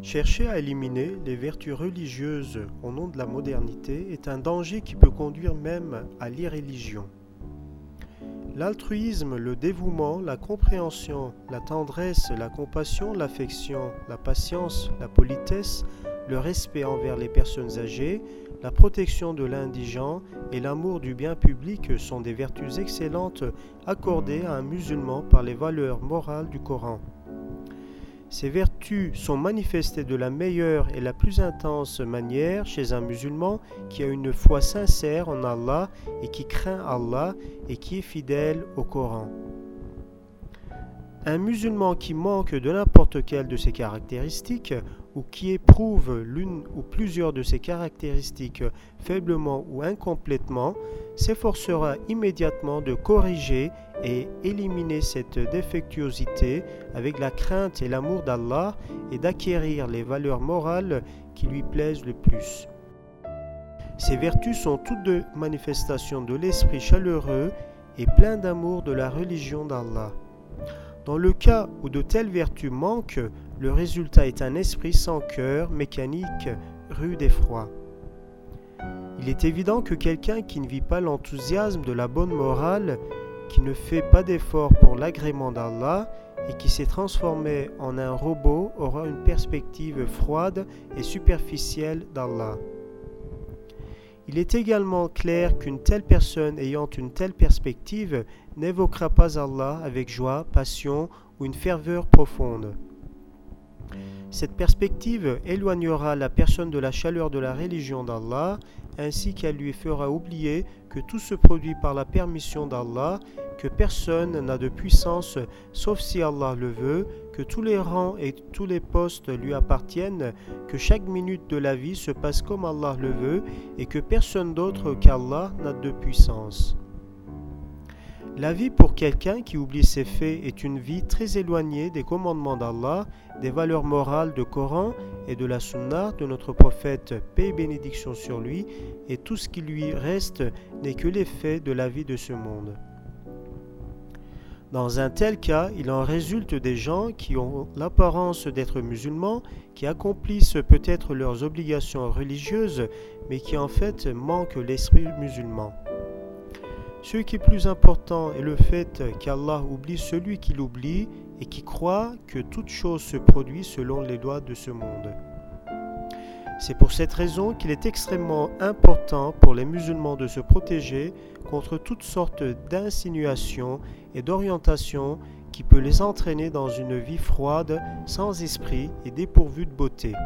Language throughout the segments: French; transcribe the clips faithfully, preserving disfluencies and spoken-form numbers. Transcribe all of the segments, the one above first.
Chercher à éliminer les vertus religieuses au nom de la modernité est un danger qui peut conduire même à l'irréligion. L'altruisme, le dévouement, la compréhension, la tendresse, la compassion, l'affection, la patience, la politesse, le respect envers les personnes âgées, la protection de l'indigent et l'amour du bien public sont des vertus excellentes accordées à un musulman par les valeurs morales du Coran. Ces vertus sont manifestées de la meilleure et la plus intense manière chez un musulman qui a une foi sincère en Allah et qui craint Allah et qui est fidèle au Coran. Un musulman qui manque de n'importe quelle de ces caractéristiques ou qui éprouve l'une ou plusieurs de ces caractéristiques faiblement ou incomplètement s'efforcera immédiatement de corriger et éliminer cette défectuosité avec la crainte et l'amour d'Allah et d'acquérir les valeurs morales qui lui plaisent le plus. Ces vertus sont toutes deux manifestations de l'esprit chaleureux et plein d'amour de la religion d'Allah. Dans le cas où de telles vertus manquent, le résultat est un esprit sans cœur, mécanique, rude et froid. Il est évident que quelqu'un qui ne vit pas l'enthousiasme de la bonne morale, qui ne fait pas d'efforts pour l'agrément d'Allah et qui s'est transformé en un robot aura une perspective froide et superficielle d'Allah. Il est également clair qu'une telle personne ayant une telle perspective n'évoquera pas Allah avec joie, passion ou une ferveur profonde. Cette perspective éloignera la personne de la chaleur de la religion d'Allah, ainsi qu'elle lui fera oublier que tout se produit par la permission d'Allah, que personne n'a de puissance sauf si Allah le veut, que tous les rangs et tous les postes lui appartiennent, que chaque minute de la vie se passe comme Allah le veut et que personne d'autre qu'Allah n'a de puissance. La vie pour quelqu'un qui oublie ces faits est une vie très éloignée des commandements d'Allah, des valeurs morales du Coran et de la Sunna de notre prophète, paix et bénédiction sur lui, et tout ce qui lui reste n'est que l'effet de la vie de ce monde. Dans un tel cas, il en résulte des gens qui ont l'apparence d'être musulmans, qui accomplissent peut-être leurs obligations religieuses, mais qui en fait manquent l'esprit musulman. Ce qui est plus important est le fait qu'Allah oublie celui qui l'oublie et qui croit que toute chose se produit selon les lois de ce monde. C'est pour cette raison qu'il est extrêmement important pour les musulmans de se protéger contre toutes sortes d'insinuations et d'orientations qui peuvent les entraîner dans une vie froide, sans esprit et dépourvue de beauté.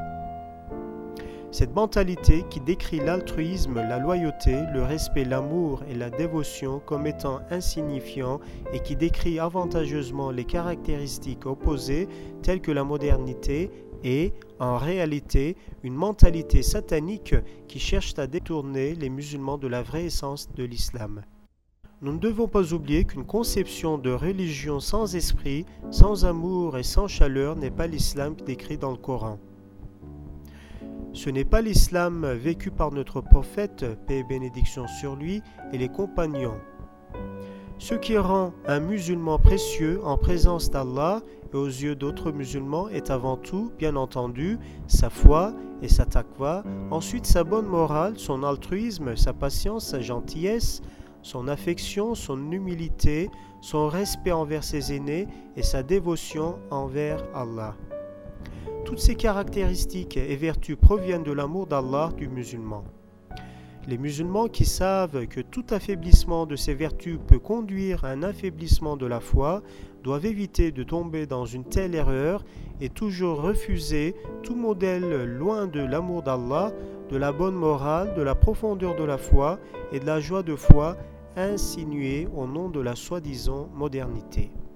Cette mentalité qui décrit l'altruisme, la loyauté, le respect, l'amour et la dévotion comme étant insignifiants et qui décrit avantageusement les caractéristiques opposées telles que la modernité est, en réalité, une mentalité satanique qui cherche à détourner les musulmans de la vraie essence de l'islam. Nous ne devons pas oublier qu'une conception de religion sans esprit, sans amour et sans chaleur n'est pas l'islam décrit dans le Coran. Ce n'est pas l'islam vécu par notre prophète, paix et bénédiction sur lui, et les compagnons. Ce qui rend un musulman précieux en présence d'Allah et aux yeux d'autres musulmans est avant tout, bien entendu, sa foi et sa taqwa, ensuite sa bonne morale, son altruisme, sa patience, sa gentillesse, son affection, son humilité, son respect envers ses aînés et sa dévotion envers Allah. Toutes ces caractéristiques et vertus proviennent de l'amour d'Allah du musulman. Les musulmans qui savent que tout affaiblissement de ces vertus peut conduire à un affaiblissement de la foi doivent éviter de tomber dans une telle erreur et toujours refuser tout modèle loin de l'amour d'Allah, de la bonne morale, de la profondeur de la foi et de la joie de foi insinuée au nom de la soi-disant modernité.